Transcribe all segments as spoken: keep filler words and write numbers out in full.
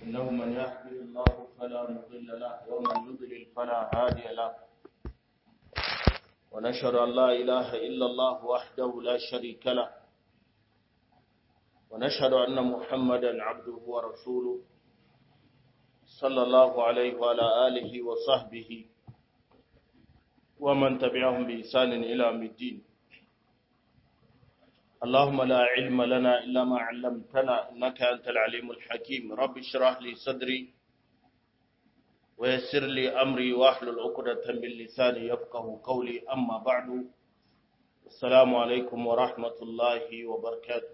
إنه من يهدي الله فلا مضل له ومن يضلل فلا هادي له ونشهد أن لا إله إلا الله وحده لا شريك له ونشهد أن محمدا عبده ورسوله صلى الله عليه وعلى آله وصحبه ومن تبعهم بإحسان إلى يوم الدين. اللهم لا علم لنا إلا ما علمتنا إنك أنت العليم الحكيم. رب اشرح لي صدري ويسر لي أمري واحلل عقدة من لساني يفقهوا قولي. أما بعد، السلام عليكم ورحمة الله وبركاته.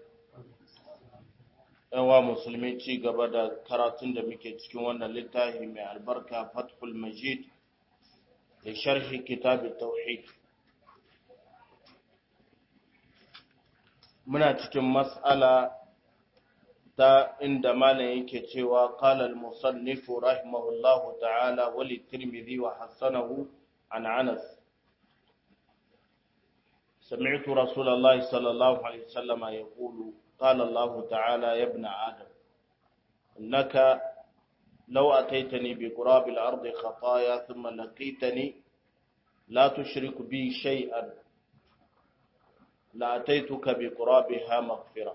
Yawa musulmi, ci gaba da karatun da muke cikin wannan littafi mai albarka Fathul Majid da sharhi kitab tauhid. Muna cikin mas'ala ta inda malam yake cewa qala al-musannif rahimahullahu ta'ala wa li-Tirmidhi wa hasanahu an Anas sami'tu Rasulullah sallallahu alaihi wasallam yaqulu qala Allah ta'ala ya ibn Adam innaka law ataitani bi qurabil ardi khataaya thumma laqitani la tushriku bi shay'an la ataituka bi qurabiha maghfira.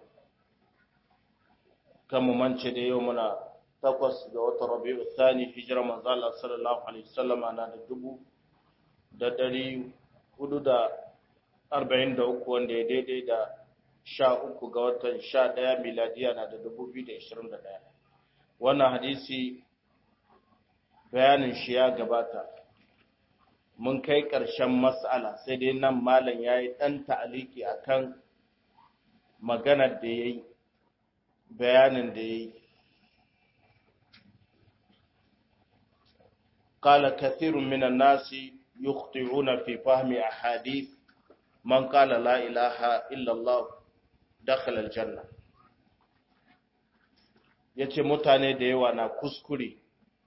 Kamu mance da yau muna takwas ga watan Rabi'u Thani, hijira manzo Allah sallallahu alaihi wasallam na da dubu da dari hudu da arba'in da uku, wanda ya daidai da sha uku ga watan sha ɗaya miladiya na da dubu biyu da ishirin da ɗaya. Wannan hadisi bayanin shi ya gabata, mun kai ƙarshen mas'ala, sai dai nan malam ya yi ɗan ta'aliki a kan maganar da ya yi, bayanin da ya yi. Ƙala kathirun minan nasi yukhti'una fi fahmi ahadith man qala la ilaha illallah dakhala aljanna. Yace mutane da yawa na kuskure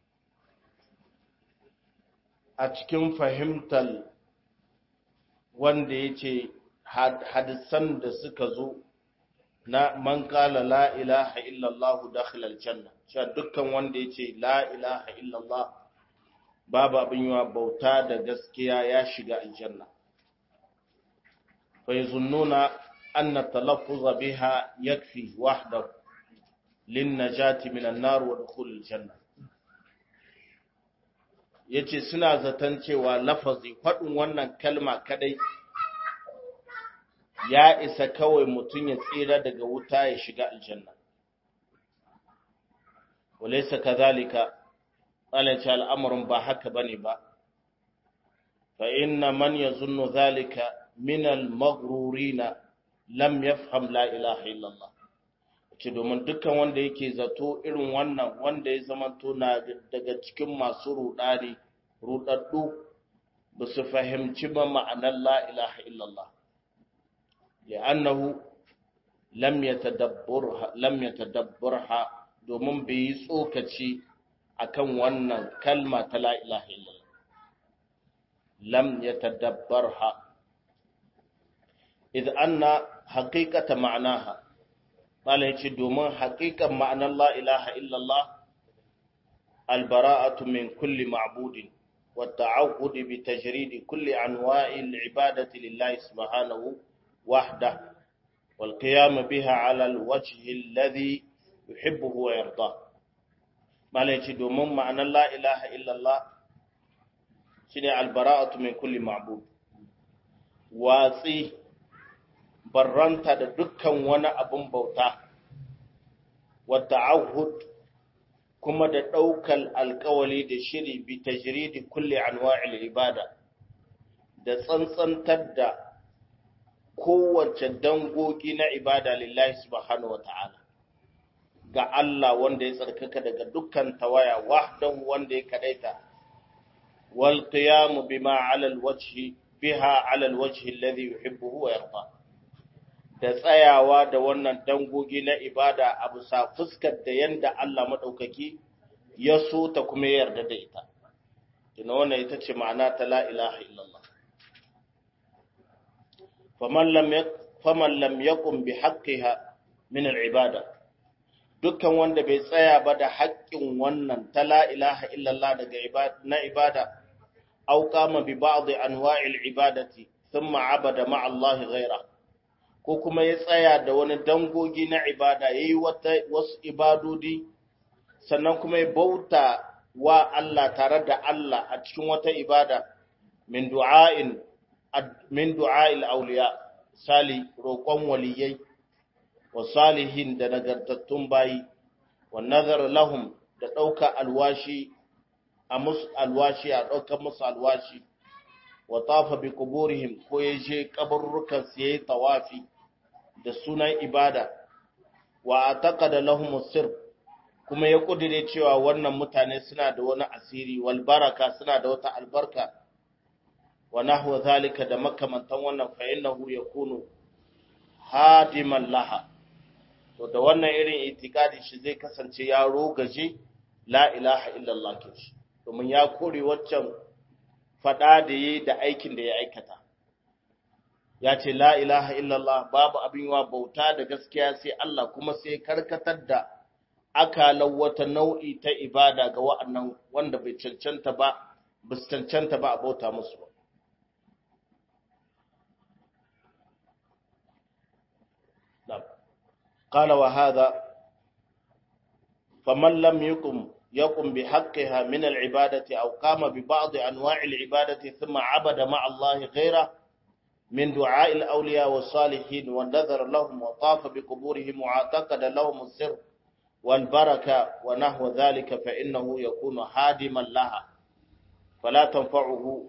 a cikin fahimtar wanda ya ce hadisan da suka zo na man kala la ilaha illallah dakhil aljanna, cewa dukkan wanda ya ce la ilaha illallah babu abin yawa bauta da gaskiya ya shiga aljanna. fa yazunnuna anna talaffuz biha yakfi wahdahu lin najati minan nar wa dukhul aljanna. ya ce suna zaton cewa lafazi faɗin wannan kalma kadai ya isa kawai mutum ya tsira daga wuta ya shiga aljanna. Walaisa kazalika, alaita al'amurin ba haka bane ba, fa inna man ya zunnu zalika minal maghrurina lam yafham la ilaha illallah. ce domin dukkan wanda yake zato irin wannan, wanda ya zamanto na daga cikin masu rudani rudaddu, ba su fahimci ba ma'anar la ilaha illallah, li'annahu lam yatadabbarha lam yatadabbarha domin bai yi tsokaci akan wannan kalma ta la ilaha illallah. lam yatadabbarha idh anna haqiqata ma'naha, Bala ya ce domin haƙiƙan ma'anar la ilaha illallah albara'atu min kulli ma'budin wa ta'awudi bi tajridi kulli anwa'il ibadati lillahi subhanahu wahda wal qiyam biha 'ala al-wajhi alladhi yuhibbuhu wa yarda. Bala ya ce domin ma'anar la ilaha illallah shine albara'atu min kulli ma'bud, watsi barranta da dukkan wani abin bauta, wadda ahud kuma da ɗaukar alkawali da shiri bi tajridi kulli anwa'il ibada, da tsantsantar da kowace dangogi na ibada lillahi subhanahu wata'ala ga Allah wanda ya tsarkaka daga dukkan tawaya, wahdahu wanda ya kadaita, wal qiyam bima 'ala al-wajhi biha 'ala al-wajhi alladhi yuhibbuhu wa yarda, da tsayawa da wannan dangogi na ibada a bisa fuskar da yanda Allah maɗaukaki ya so ta kuma ya yarda da ita. Ina wannan ita ce ma'ana ta la ilaha illallah. Faman lam faman lam yaqum bi haqqiha min al-ibada, dukkan wanda bai tsaya ba da haƙƙin wannan ta la ilaha illallah daga na ibada aw qama bi ba'd anwa'il ibadati thumma abada ma'a Allah ghaira ko kuma ya tsaya da wani dangogi na ibada yayi wata wasu ibadodi sannan kuma ya bauta wa Allah tare da Allah a cikin wata ibada min du'a'in min du'a'il awliya sali roƙon waliyai wa salihin da nagartattun bayi wa nazar lahum da ɗauka alwashi a musu alwashi a ɗaukar musu alwashi wa tafa bi kuburihim ko ya je kaburrukan su yayi tawafi da sunan ibada wa ataqada lahum sirr kuma ya kudire cewa wannan mutane suna da wani asiri wal baraka suna da wata albarka wa nahwa zalika da makamantan wannan fa innahu yakunu hadiman laha to da wannan irin itikadi shi zai kasance ya rogaje la ilaha illallah ke shi domin ya kore waccan fada da yi da aikin da ya aikata ya ce la ilaha illallah babu abin wa bauta da gaskiya sai Allah kuma sai karkatar da akalan wata nau'i ta ibada ga wa'annan wanda bai cancanta ba bis cancanta ba a bauta musu ba قال وهذا فمن لم يقم يقم بحقها من العبادة أو قام ببعض أنواع العبادة ثم عبد مع الله غيره من دعاء الأولياء والصالحين والنذر لهم وطاف بقبورهم واعتقد لهم السر والبركة ونحو ذلك فإنه يكون هادما لها فلا تنفعه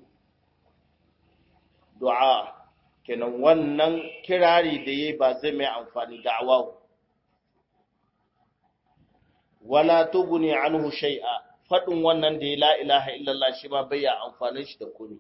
دعاء kenan wannan kirari da yayi ba zai mai amfani da'awa wala tuguni anhu shay'a fadin wannan da la ilaha illallah shi ba bai amfanin shi da komai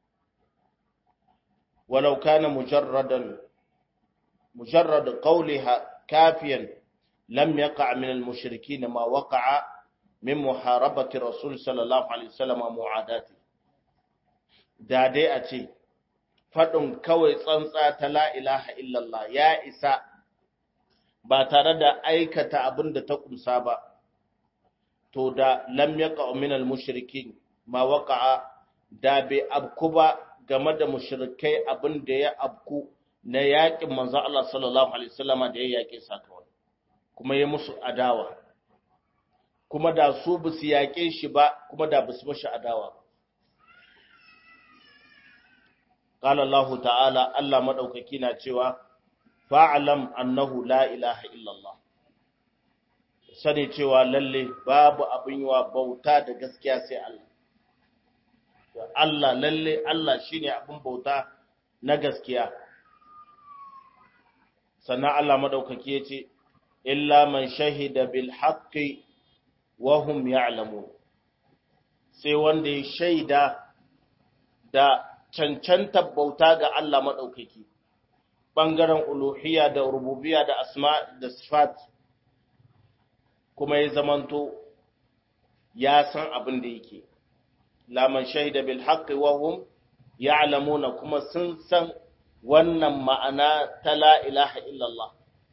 walau kana mujarradan mujarrad qawliha kafiyan lam yaqa' min al-mushrikeen ma waqa'a min muharabati rasul sallallahu alaihi wasallam mu'adati da dai a ce faɗin kawai tsantsa ta la ilaha illallah ya isa ba tare da aikata abin da ta kumsa ba, to da lam yaqa min al-mushrikin ma waqa'a da bai abku ba game da mushrikai abin da ya abku na yaƙin manzo Allah sallallahu alaihi wasallam da ya yaƙe sakawai kuma ya musu adawa kuma da su bisu yaƙe shi ba kuma da bisu mashi adawa قال الله تعالى الله مدوكaki na cewa fa'alam annahu la ilaha illallah sani cewa lalle babu abin yawa bauta da gaskiya sai Allah Allah lalle Allah shine abin bauta na gaskiya sannan Allah madaukaki yace illa man shahida bil haqqi wa hum ya'lamun sai wanda ya shaida da cancantar bauta ga Allah maɗaukaki, ɓangaren uluhiyya da rububiyya da asma da sifat, kuma ya zamanto ya san abin da yake. Laman shahida bil haqqi wa hum ya'lamuna kuma sun san wannan ma'ana ta la ilaha illallah.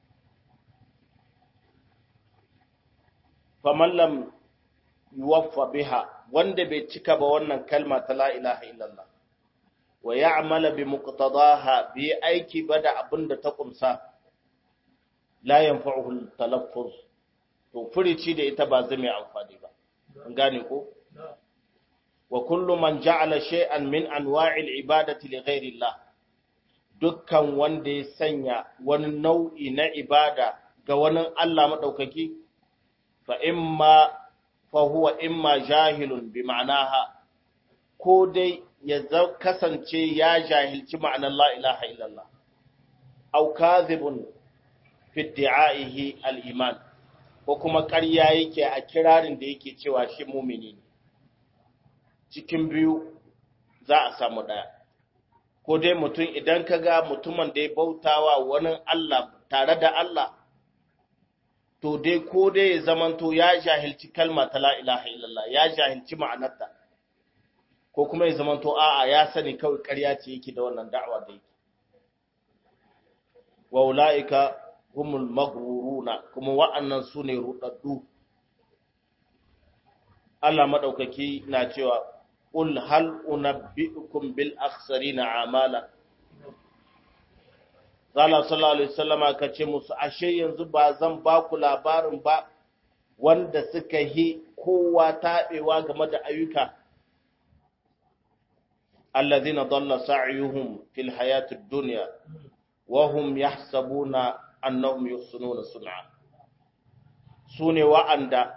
Faman lam yuwaffa biha wanda bai cika ba wannan kalma ta la ilaha illallah. wa ya'mala bi muqtadaha bi aiki bada abinda ta kumsa la yanfa'uhu talaffuz to furici da ita ba zai mai amfani ba an gane ko wa kullu man ja'ala shay'an min anwa'il ibadati li ghayri Allah dukkan wanda ya sanya wani nau'i na ibada ga wani Allah madaukaki fa imma fa huwa imma jahilun bi ma'naha ko dai ya kasance ya jahilci ma'anar la ilaha illallah au kadhibun fi idda'ihi al-iman ko kuma ƙarya yake a kirarin da yake cewa shi mumini ne cikin biyu za a samu daya ko dai mutum idan kaga mutumin da ya bautawa wani Allah tare da Allah to dai ko dai ya zamanto ya jahilci kalma ta la ilaha illallah ya jahilci ma'anarta ko kuma ya zamanto a'a ya sani kawai ƙarya ce yake da wannan da'awa da yake wa ulaika humul maghruruna kuma wa'annan sune rudaddu. Allah madaukaki na cewa qul hal unabbiukum bil akhsarina amala. Allah sallallahu alaihi wasallama kace musu ashe yanzu ba zan ba ku labarin ba wanda suka yi kowa tabewa game da ayyuka. Alladhina dalla sa'yuhum fil hayatid dunya wa hum yahsabuna annahum yuhsinuna sun'a. Sune wa'anda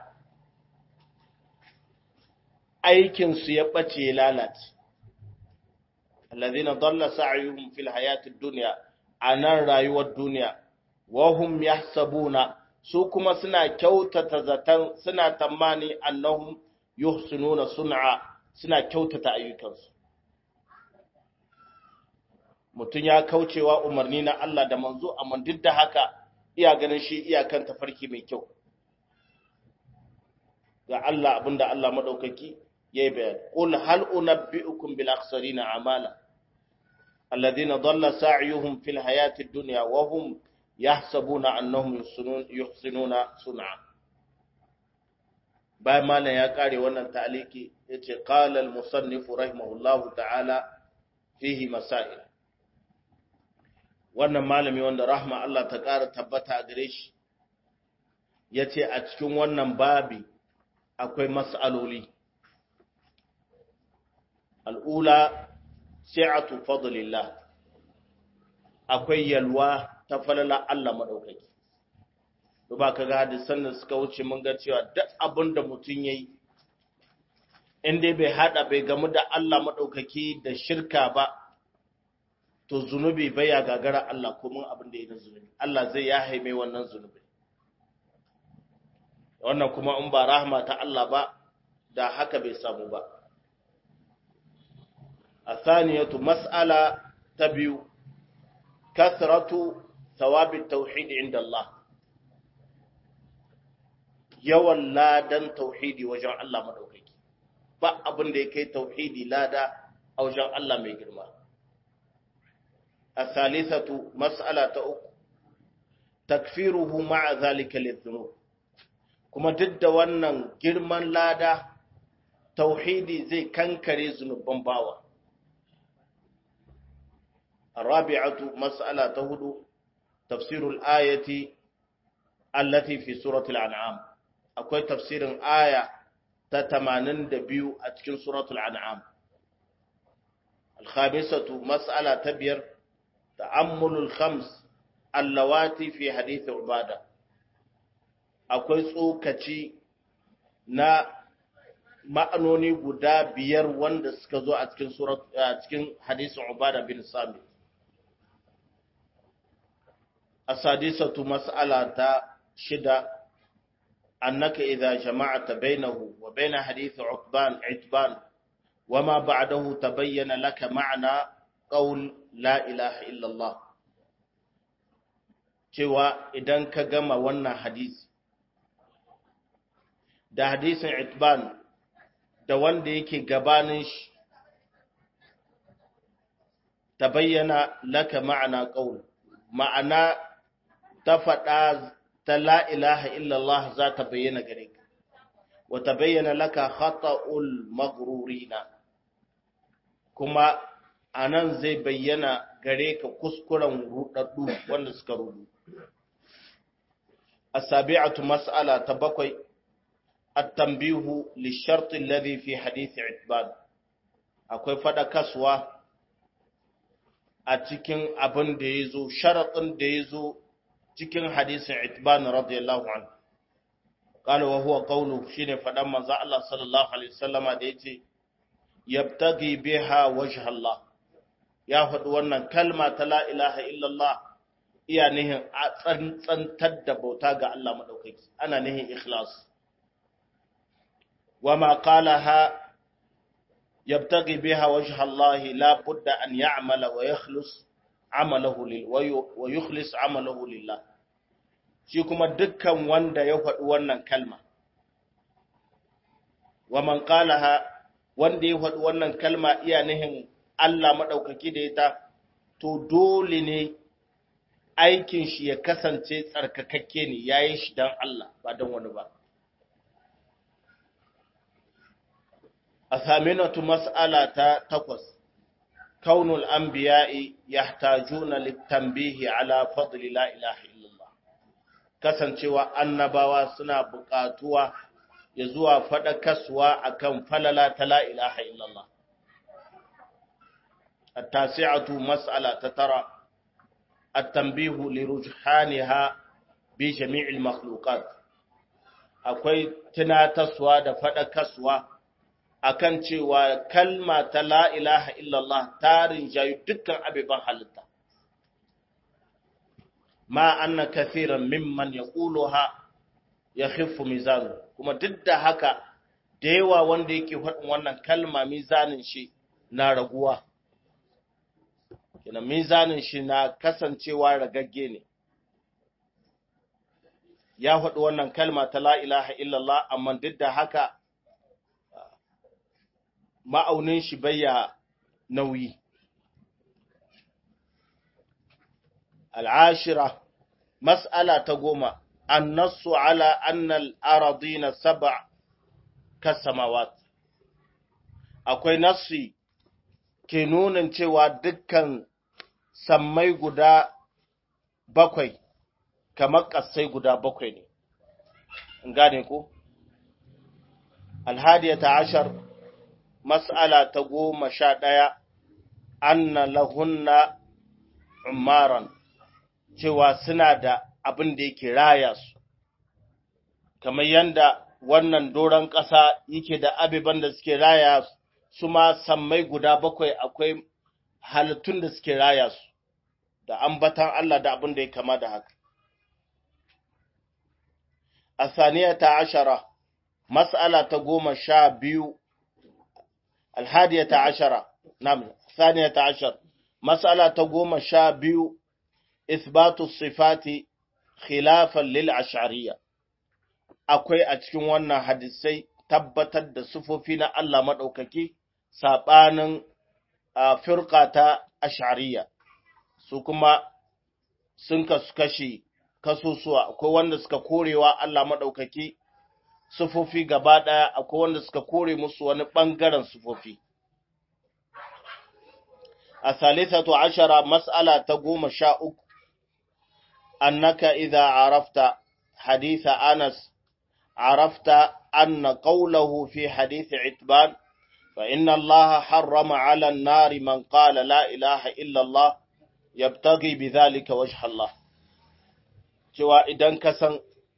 aikin su ya bace lalace. Alladhina dalla sa'yuhum fil hayatid dunya, anan rayuwar duniya, wa hum yahsabuna, su kuma suna kyautata zatan, suna tamani annahum yuhsinuna sun'a, suna kyautata ayyukansu. Mutum ya kaucewa umarni na Allah da manzo, amma duk da haka iya ganin shi iyakan tafarki mai kyau. Ga Allah abinda Allah madaukaki yayi bayani, qul hal unabbiukum bil akhsarina amala alladhina dhalla sa'yuhum fil hayatid dunya wa hum yahsabuna annahum yuhsinuna sun'a. Bayan malam ya kare wannan ta'aliki yace qala al musannif rahimahullahu ta'ala fihi masail. Wannan malami wanda rahma Allah ta ƙara tabbata a gare shi ya ce a cikin wannan babi akwai mas'aloli. Al'ula, si'atu fadlillah, akwai yalwa ta falala Allah maɗaukaki. Duba ka ga hadisan da suka wuce mun ga cewa duk abin da mutum ya yi, inda bai haɗa bai gamu da Allah maɗaukaki da shirka ba, to zunubi bai ya gagara Allah kuma abin da ya na zunubi Allah zai ya haime wannan zunubi. Wannan kuma in ba rahama ta Allah ba da haka bai samu ba. Athaniyatu mas'ala ta biyu, kasratu thawabit tauhid inda Allah, yawan ladan tauhidi wajen Allah madaukaki. Ba abin da ya kai tauhidi lada a wajen Allah mai girma. الثالثة مسألة أخرى تكفيره مع ذلك للذنوب. كما ضد wannan girman lada tauhidi zai kankare zunuban bawa. الرابعة مسألة هدو تفسير الآية التي في سورة الأنعام. أكوي تفسير آية تتمانن دبيو أتكن سورة الأنعام. الخامسة مسألة تبير تأمل الخمس اللواتي في حديث عبادة. akwai tsokaci na ma'anoni guda biyar wanda suka zo a cikin surat a cikin hadisin Ubada bin Samit. Asadisatu mas'ala ta shida, annaka idza jama'ta bainahu wa bain hadith Uqban Itban wama ba'dahu tabayyana laka ma'na qaul la ilaha illallah. Cewa idan ka gama wannan hadisi da hadisin Itban da wanda yake gabanin shi, ta bayyana laka ma'ana qaul, ma'ana ta faɗa ta la ilaha illallah za ta bayyana gare ka, wa ta bayyana laka khata'ul maghrurina, kuma anan zai bayyana gare ka kuskuren rudaddu wanda suka rudu. As-sabi'atu mas'ala ta bakwai, at-tanbihu lish-shart alladhi fi hadith Itban. Akwai fada kaswa a cikin abin da yazo, sharatin da yazo cikin hadisin Itban radiyallahu anhu. Qala wa huwa qawlu, shine fadan manzo Allah sallallahu alaihi wasallama da yace yabtaghi biha wajha Allah. Ya faɗi wannan kalma ta la ilaha illallah iya nihin a tsantsantar da bauta ga Allah maɗaukaki, ana nihin ikhlas. Wa ma qalaha yabtaghi biha wajha Allah la budda an ya'mala wa yakhlis amalahu lil wa yukhlis amalahu lillah. Shi kuma dukkan wanda ya faɗi wannan kalma, wa man qalaha, wanda ya faɗi wannan kalma iya nihin Allah maɗaukaki da ita, to dole ne aikin shi ya kasance tsarkakakke ne yayin shi dan Allah ba dan wani ba. Athaminatu mas'ala ta takwas kaunul anbiya'i yahtajuna litanbihi ala fadli la ilaha illallah, kasancewa annabawa suna buƙatuwa ya zuwa faɗakaswa akan falala ta la ilaha illallah. At-tasi'atu mas'ala ta tara at-tanbihu li rujhaniha bi jami'il makhluqat, akwai tunataswa da faɗakaswa akan cewa kalma ta la ilaha illallah ta rinjayi dukkan abubuwan halitta. Ma anna kathiran mimman yaquluha yakhiffu mizanu, kuma duk da haka da yawa wanda yake faɗin wannan kalma mizanin shi na raguwa, kina mizanin shi na kasancewa ragagge ne. Ya faɗi wannan kalma ta la ilaha illallah, amma duk da haka ma'aunin shi bayya nauyi. Al'ashira, mas'ala ta goma, annasu ala annal aradina saba kasamawat. Akwai nassi ke nunin cewa dukkan sammai guda bakwai kamar ƙasai guda bakwai ne. In gane ku? Alhadiyata ashar, mas'ala ta goma sha ɗaya, anna lahunna umaran, cewa suna da abin da yake raya su, kamar yadda wannan doron ƙasa yake da abiban da suke raya su, ma sammai guda bakwai akwai halittun da suke raya su, da ambatan Allah da abin da ya kama da haka. A saniyata ashara, mas'ala ta goma sha biyu, alhadiyata ashara, nam, saniyata ashar, mas'ala ta goma sha biyu, isbatu sifati khilafan lil ash'ariyya. Akwai a cikin wannan hadisai tabbatar da sifofi na Allah maɗaukaki saɓanin firqa ta ash'ariyya, su kuma sun kasu kashi kasusuwa. Akwai wanda suka korewa Allah maɗaukaki sifofi gaba ɗaya, akwai wanda suka kore musu wani ɓangaren sifofi. A salisatu ashara, mas'ala ta goma sha uku, annaka idza arafta haditha Anas arafta anna qawlahu fi hadith Itban fa inna Allah harrama 'ala an-nari man qala la ilaha illa Allah yabtaghi bidhalika wajha Allah. Cewa idan ka san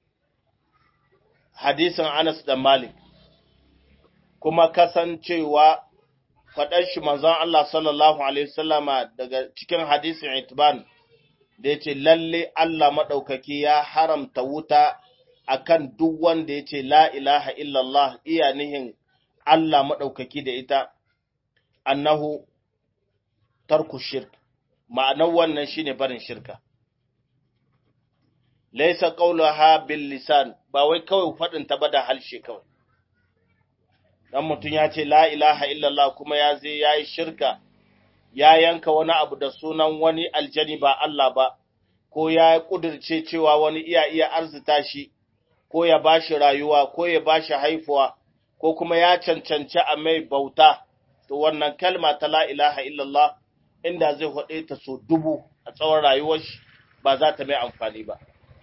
hadisin Anas da Malik, kuma kasancewa faɗar shi manzon Allah sallallahu alaihi wasallama daga cikin hadisin Itban da yace lalle Allah madaukaki ya haramta wuta akan duk wanda yace la ilaha illallah, iya nihin Allah madaukaki da ita, annahu tarku shirk, ma'anar wannan shine barin shirka. Laysa qawluha bil lisan, ba wai kawai faɗin ta ba da halshe kawai. Dan mutum ya ce la ilaha illallah kuma ya zai yayi shirka, ya yanka wani abu da sunan wani aljani ba Allah ba, ko ya kudirce cewa wani iya iya arzita shi, ko ya bashi rayuwa, ko ya bashi haifuwa, ko kuma ya cancanci a mai bauta, to wannan kalma ta la ilaha illallah inda zai haɗe ta so dubu a tsawon rayuwar shi ba za ta mai amfani ba.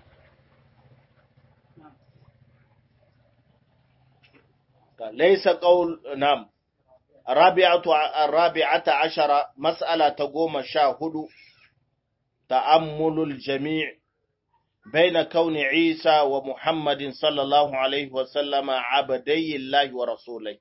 ليس قول نعم. الرابعة الرابعة عشرة، مسألة تقوم شاهد تأمل الجميع بين كون عيسى ومحمد صلى الله عليه وسلم عبدي الله ورسوله.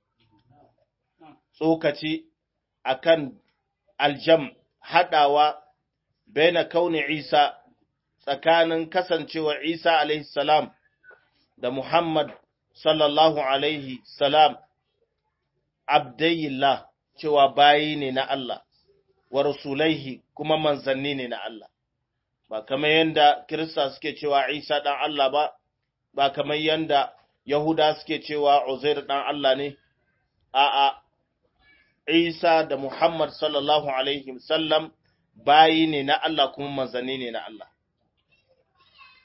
سوكتي أكن الجمع حداوى بين كون عيسى سكان كسنش وعيسى عليه السلام ده محمد sallallahu alaihi salam abdayillah, cewa bayi ne na Allah, wa rasulaihi kuma manzanni ne na Allah, ba kamar yanda Kirista suke cewa Isa dan Allah ba, ba kamar yanda Yahuda suke cewa Uzair dan Allah ne, a'a, Isa da Muhammad sallallahu alaihi sallam bayi ne na Allah kuma manzanni ne na Allah.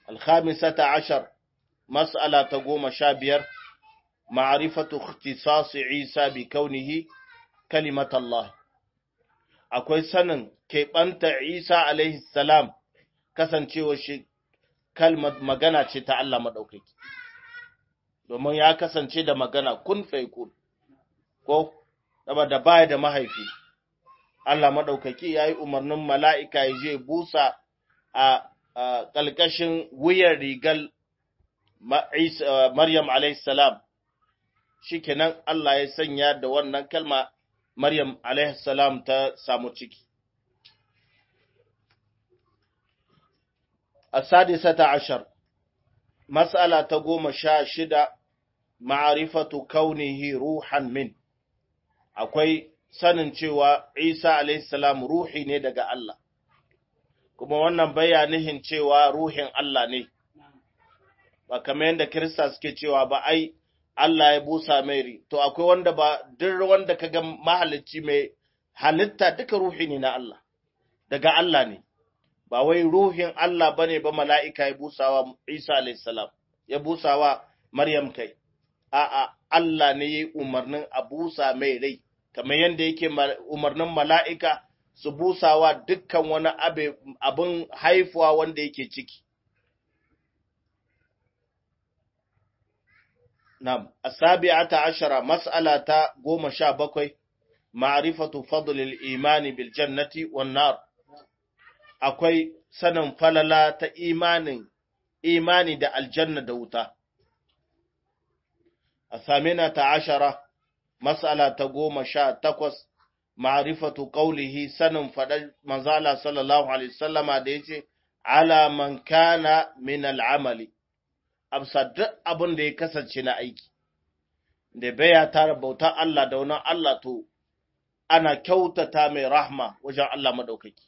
Al-khamisata ashar, mas'ala ta goma sha biyar, ma'arifatu ikhtisasi Isa bi kaunihi kalimat Allah. Akwai sanin keɓanta Isa alaihi salam kasancewa shi kalmar magana ce ta Allah maɗaukaki, domin ya kasance da magana kun faikun, ko da baya da mahaifi. Allah maɗaukaki ya yi umarnin mala'ika ya je busa a ƙalƙashin wuyar rigar Maryam alaihi salam, shi kenan Allah ya sanya da wannan kalma Maryam alaihi salam ta samu ciki. As-sadisata ashar, mas'ala ta goma sha shida, ma'arifatu kaunihi ruhan min. Akwai sanin cewa Isa alaihi salam ruhi ne daga Allah, kuma wannan bayanihin cewa ruhin Allah ne, ba kamar yadda Kirista suke cewa ba ai Allah ya busa mai ri, to akwai wanda ba, duk wanda kaga mahalicci mai halitta duka ruhi ne na Allah, daga Allah ne, ba wai ruhin Allah bane ba mala'ika ya busawa Isa alayhi salam, ya busawa Maryam kai, a'a Allah ne ya yi umarnin a busa mai rai, kamar yadda yake umarnin mala'ika su busawa dukkan wani abin haifuwa wanda yake ciki. Nam, asabi'ata ashara, mas'ala ta goma sha bakwai, ma'arifatu fadlil imani bil jannati wan nar. Akwai sanin falala ta imanin imani da aljanna da wuta. Asaminata ashara, mas'ala ta goma sha takwas, ma'arifatu qawlihi, sanin faɗar manzala sallallahu alaihi wasallama da yace ala man kana min al'amali, amsa duk abin da ya kasance na aiki, da baya tara bautar Allah da wani Allah, to ana kyautata mai rahma wajen Allah maɗaukaki.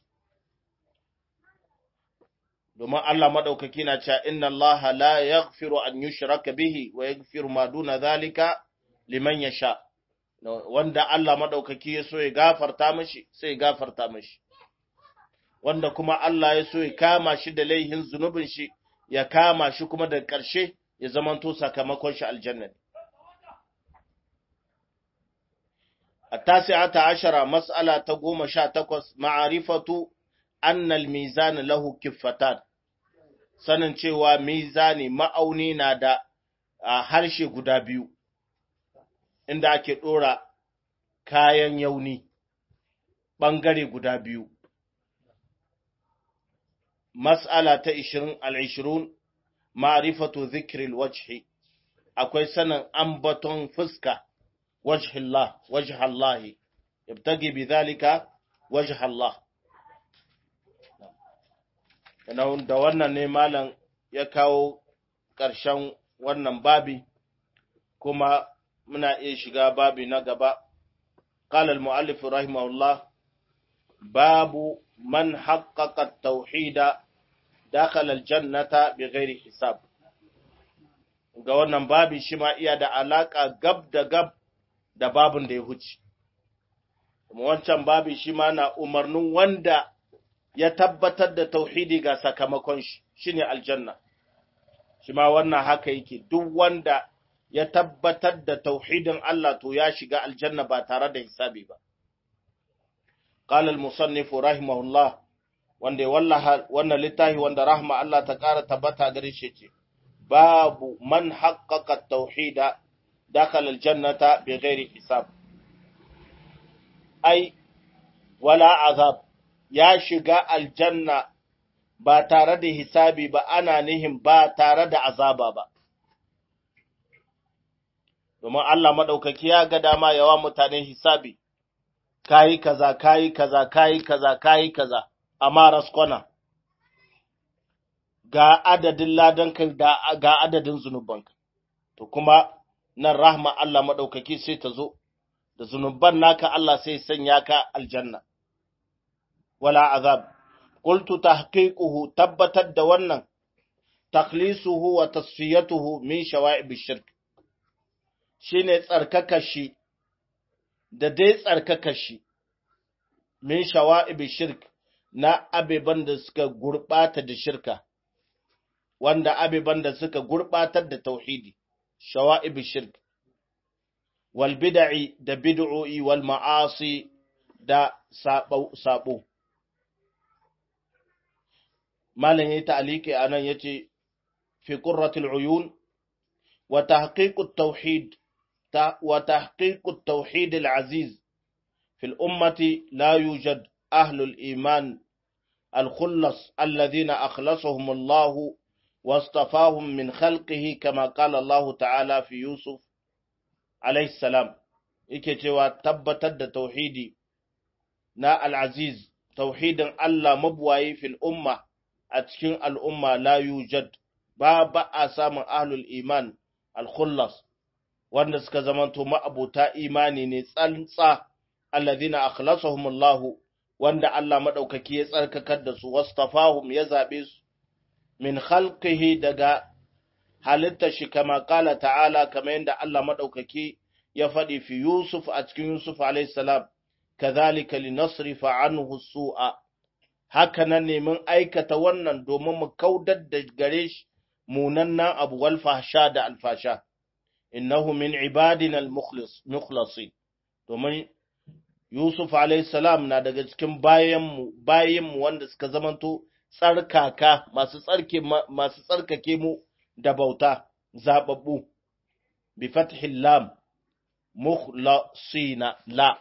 Domin Allah maɗaukaki na cewa inna Allah la yaghfiru an yushraka bihi wa yaghfiru ma duna zalika liman yasha. Wanda Allah maɗaukaki ya so ya gafarta mashi, sai ya gafarta mashi. Wanda kuma Allah ya so ya kama shi da laihin zunubin shi, ya kama shi kuma da ƙarshe ya zamanto sakamakon shi aljanna. At-tasi'ata ashara, mas'ala ta goma sha takwas, ma'arifatu annal mizan lahu kiffatan. Sanin cewa mizani ma'auni na da harshe guda biyu, inda ake ɗora kayan yauni ɓangare guda biyu. Mas'ala ta ishirin al'ishirun, ma'arifatu zikril wajhi, akwai sanin ambaton fuska, wajhillah, wajhallahi, yabtagi bi zalika wajhallah. Da wannan ne malam ya kawo ƙarshen wannan babi, kuma muna iya shiga babi na gaba. Qala al-mu'allif rahimahullah, babu man haqqaqa at-tauhida dakhala al-jannata bighairi hisab. Ga wannan babi shi ma iya da alaka gab da gab da babun da ya huce. Kuma wancan babi shi ma na umarnin wanda ya tabbatar da tauhidi ga sakamakon shi, shine aljanna. Shi ma wannan haka yake, duk wanda ya tabbatar da tauhidin Allah to ya shiga aljanna ba tare da hisabi ba. Qala al-musannif rahimahullah, wanda ya wallaha wannan littafi wanda rahma Allah ta ƙara tabbata gare shi ce, babu man haqqaqa at-tauhida dakhala al-jannata bighairi hisab. Ai wala azab, ya shiga aljanna ba tare da hisabi ba, ana nihin ba tare da azaba ba. Domin Allah maɗaukaki ya ga dama yawa mutane hisabi, kayi kaza, kayi kaza, kayi kaza, kayi kaza, amma raskwana, ga adadin ladanka ga adadin zunubanka. To kuma nan rahma Allah maɗaukaki sai ta zo, da zunuban naka Allah sai sanya ka aljanna. Wala azab, qultu tahqiquhu, tabbatar da wannan, takhlisuhu wa tasfiyatuhu min shawa'ib ash-shirk, shine tsarkaka shi da dai tsarkaka shi min shawa'ib ash-shirk, na abeban da suka gurbata da shirka. wanda abiban da suka gurbatar da tauhidi shawa'ib shirk wal bid'i da bid'o'i wal ma'asi da sabo sabo malan yayi ta'aliki anan yace fi qurratil uyun wa tahqiqut tauhid wa tahqiqut tauhid al aziz في الأمة لا يوجد أهل الإيمان الخلص الذين أخلصهم الله واصطفاهم من خلقه كما قال الله تعالى في يوسف عليه السلام yake cewa tabbatar da tauhidi na al-aziz tauhidin Allah mabwayi fil umma a cikin al'umma la yujad ba ba a samun ahlul iman al-khullas wanda suka zamanto ma'abuta imani ne tsantsa alladhina akhlasahum Allah wanda Allah madaukaki ya tsarkakar da su wastafahum ya zabe su min khalqihi daga halitta shi kama kala ta'ala kamar yadda Allah madaukaki ya faɗi fi Yusuf a cikin Yusuf alayhi salam kadhalika linasrifa anhu su'a haka nan ne mun aikata wannan domin mu kaudar da gare shi munannan abu wal fahsha da alfasha innahu min ibadina al-mukhlis mukhlasin domin Yusuf salam na daga cikin bayanmu bayanmu wanda suka zamanto tsarkaka masu tsarke masu tsarkake mu da bauta zababbu bi fathil lam mukhlasina la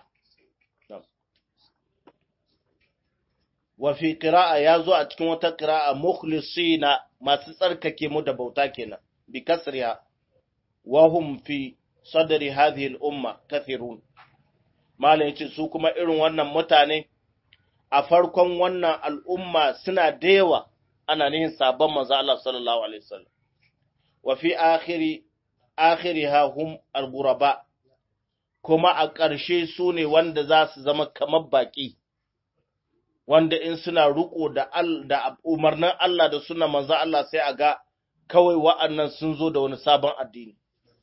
wa fi qira'a yazo a cikin wata qira'a mukhlisina masu tsarkake mu da bauta kenan bi kasriha wa hum fi sadri hadhihi al umma kathirun Malam yace su kuma irin wannan mutane a farkon wannan al'umma suna da yawa ana nihin sabon manzo Allah sallallahu alaihi wasallam wa fi akhiri akhiriha hum al-ghuraba kuma a ƙarshe su ne wanda za su zama kamar baki wanda in suna riko da da umarnin Allah da sunnar manzo Allah sai a ga kawai wa'annan sun zo da wani sabon addini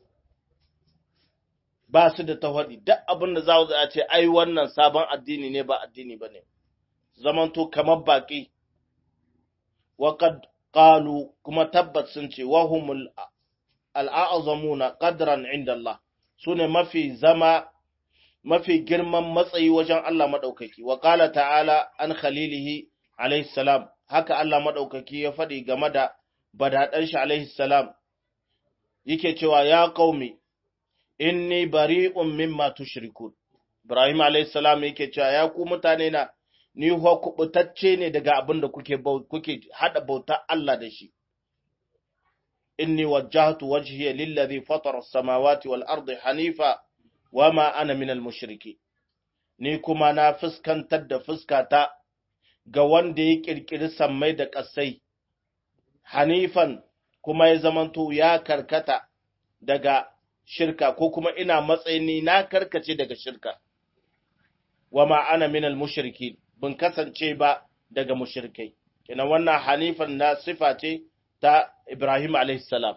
ba su da tawadi duk abin da za a ce ai wannan sabon addini ne ba addini bane zamanto kamar baki wa qad qalu kuma tabbat sun ce wa humul al'azamuna qadran inda Allah sune mafi zama mafi girman matsayi wajen Allah madaukaki wa qala ta'ala an khalilihi alayhi salam haka Allah madaukaki ya faɗi game da badadan shi alayhi salam yake cewa ya qaumi inni bari'un mimma tushrikun Ibrahim alayhi salam yake cewa ya ku mutane na ni ho kubutacce ne daga abin da kuke kuke hada bauta Allah da shi inni wajjahtu wajhiya lillazi fatara as-samawati wal ardi hanifa wama ana minal mushriki ni kuma na fuskantar da fuskata ga wanda ya kirkiri sammai da kasai hanifan kuma ya zamanto ya karkata daga shirka ko kuma ina matsayin na karkace daga shirka wama ana minal mushriki bin kasance ba daga mushrikai kenan wannan hanifan na sifa ce ta Ibrahim alayhi salam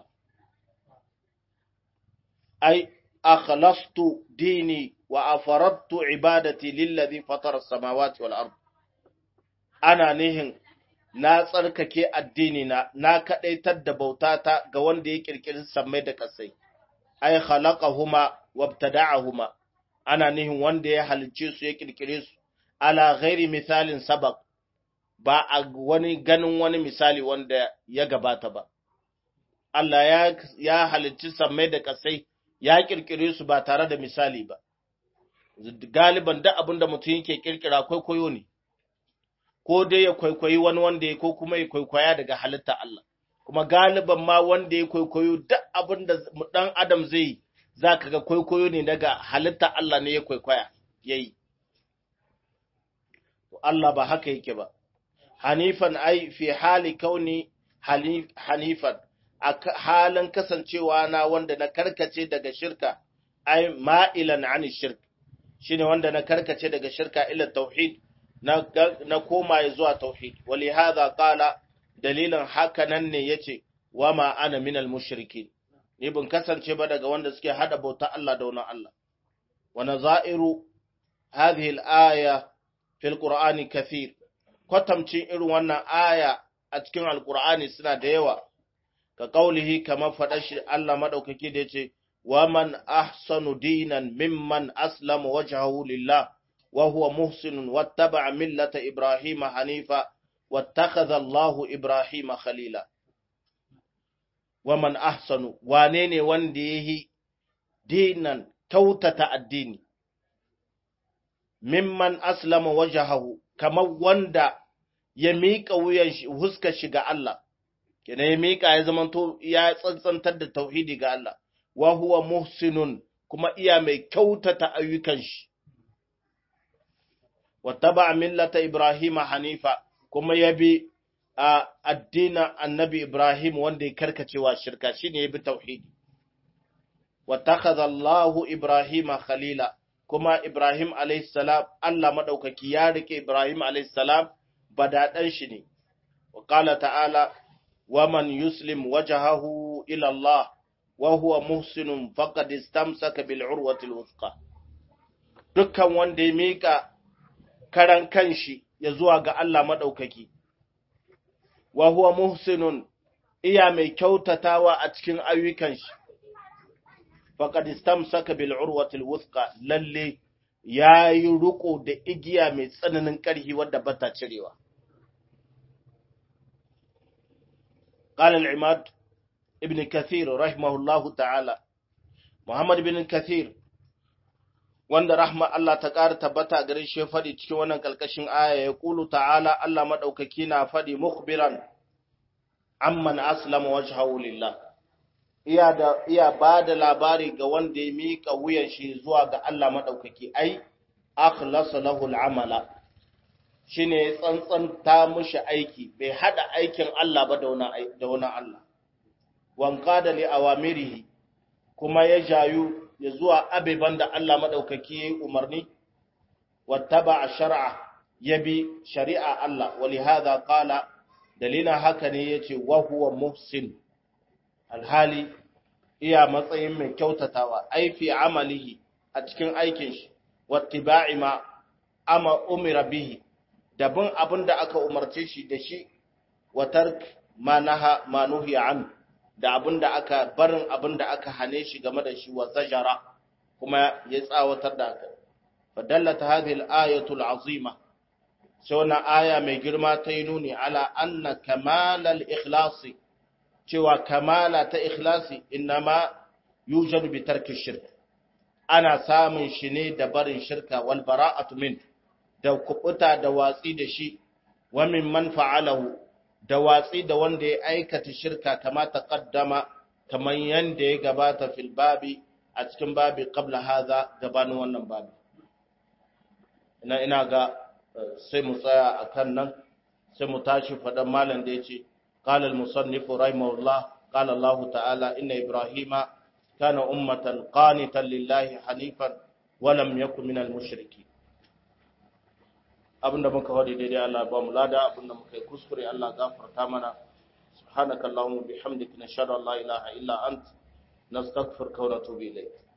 ai akhlastu dini wa afaradtu ibadati lillazi fatara as-samawati wal ard ana nihin na tsarkake addini na na kadaitar da bautata ga wanda ya kirkiri sammai da kasai ai khalaqahuma wabtada'ahuma ana nihin wanda ya halicce su ya kirkire su ala ghairi misalin sabaq ba a wani ganin wani misali wanda ya gabata ba Allah ya ya halicci sammai da kasai ya kirkire su ba tare da misali ba galiban da abinda mutum yake kirkira kwaikwayo ne ko dai ya kwaikwayi wani wanda ya ko kuma ya kwaikwaya daga halitta Allah kuma galiban ma wanda ya kwaikwayo duk abinda dan adam zai yi zaka ga kwaikwayo ne daga halitta Allah ne ya kwaikwaya yayi to Allah ba haka yake ba hanifan ai fi hali kauni hanifan a halin kasancewa na wanda na karkace daga shirka ai ma'ilan ani shirk shine wanda na karkace daga shirka ila tauhid na na koma zuwa tauhid wali hadha qala dalilan haka nan ne yace wama ana minal mushrikin ni ban kasance ba daga wanda suke hada bauta Allah da wani Allah wa nazairu hadhihi al-aya fil qur'ani kathir kwatamcin irin wannan aya a cikin alqur'ani suna da yawa ka qaulihi kama fada shi Allah madaukaki da yace wa man ahsanu dinan mimman aslama wajhahu lillah wa huwa muhsinun wattaba'a millata ibrahima hanifa wattakhadha Allahu ibrahima khalila. Wa man ahsanu, wane ne wanda yayi dinan kyautata addini, mimman aslama wajhahu, kamar wanda ya miƙa wuyan shi huskar shi ga Allah, kina ya miƙa ya zamanto ya tsantsantar da tauhidi ga Allah, wa huwa muhsinun, kuma iya mai kyautata ayyukan shi, wattaba millata Ibrahim hanifa, kuma ya bi a addinin annabi Ibrahim wanda ya karkacewa shirka, shine ya bi tauhidi. Wattakhadha Allahu Ibrahima khalila, kuma Ibrahim alayhi salam Allah madaukaki ya rike Ibrahim alayhi salam badadan shi ne. Wa qala ta'ala wa man yuslim wajhahu ila Allah wa huwa muhsinun faqad istamsaka bil urwati al wuthqa. Dukkan wanda ya mika karan kanshi ya zuwa ga Allah madaukaki, wa huwa muhsinun, iya mai kyautatawa a cikin ayyukan shi, faqad istamsaka bil urwati al wuthqa, lalle yayi ruko da igiya mai tsananin ƙarfi wadda bata cirewa. قال العماد ابن كثير رحمه الله تعالى محمد بن كثير wanda rahma Allah ta ƙara tabbata gare shi faɗi cikin wannan kalkashin aya, ya kulu ta'ala, Allah madaukaki na faɗi mukhbiran amman aslama wajhahu lillah, iya da iya bada labari ga wanda ya mika wuyan shi zuwa ga Allah madaukaki, ai akhlasa lahu al'amala, shine tsantsanta mushi aiki, bai hada aikin Allah ba da wani da wani Allah, wanqada li awamirihi, kuma ya jayu ya zuwa abeban da Allah madaukaki yayi umarni, wattaba shar'a, yabi shari'a Allah, walihadha qala, dalilin haka ne yace wa huwa muhsin, alhali iya matsayin mai kyautatawa, ai fi amalihi, a cikin aikin shi, wattiba'i ma ama umira bihi, da bin abin da aka umarce shi da shi, wa tark ma naha ma nuhiya an, da abin da aka barin abin da aka hane shi game da shi, wa zajara, kuma ya tsawatar da aka. Fadallata hadhihi al-ayatu al-azima, sai wannan aya mai girma ta yi nuni ala anna kamalal ikhlasi, cewa kamala ta ikhlasi innama yujadu bi tarki shirk, ana samun shi ne da barin shirka, wal bara'atu min, da kubuta da watsi da shi, wa min man fa'alahu, da watsi da wanda ya aikata shirka, kama taqaddama, kaman yanda ya gabata fil babi, a cikin babi qabla hadha, gabanin wannan babi. Ina ina ga sai mu tsaya akan nan, sai mu tashi fadan malam da yace qala al musannif rahimahullah, qala Allah ta'ala inna ibrahima kana ummatan qanitan lillahi hanifan wa lam yakun minal mushrikeen. Abinda muka wadi daidai Allah ba mu lada, abinda muka yi kuskure Allah gafarta mana. Subhanakallahumma bihamdika nashhadu an la ilaha illa ant nastaghfiruka wa natubu ilayk.